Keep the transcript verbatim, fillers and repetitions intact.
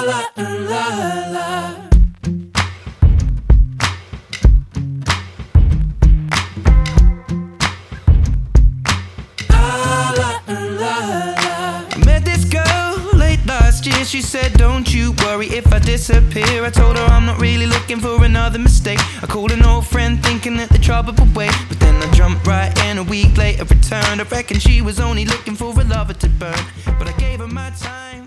la, la, la. She said, don't you worry if I disappear. I told her I'm not really looking for another mistake. I called an old friend thinking that the trouble would wait, but then I jumped right in. A week later returned. I reckon she was only looking for a lover to burn, but I gave her my time.